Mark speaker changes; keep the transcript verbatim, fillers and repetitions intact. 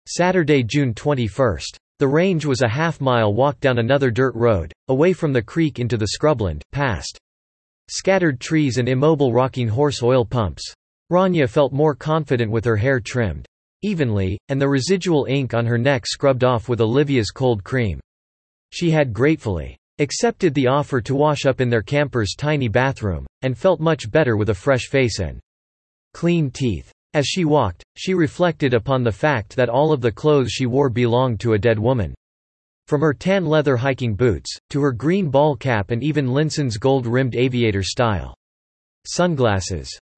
Speaker 1: Saturday, June twenty-first. The range was a half-mile walk down another dirt road, away from the creek into the scrubland, past scattered trees and immobile rocking horse oil pumps. Rania felt more confident with her hair trimmed evenly, and the residual ink on her neck scrubbed off with Olivia's cold cream. She had gratefully accepted the offer to wash up in their camper's tiny bathroom, and felt much better with a fresh face and clean teeth. As she walked, she reflected upon the fact that all of the clothes she wore belonged to a dead woman. From her tan leather hiking boots, to her green ball cap and even Linson's gold-rimmed aviator-style sunglasses.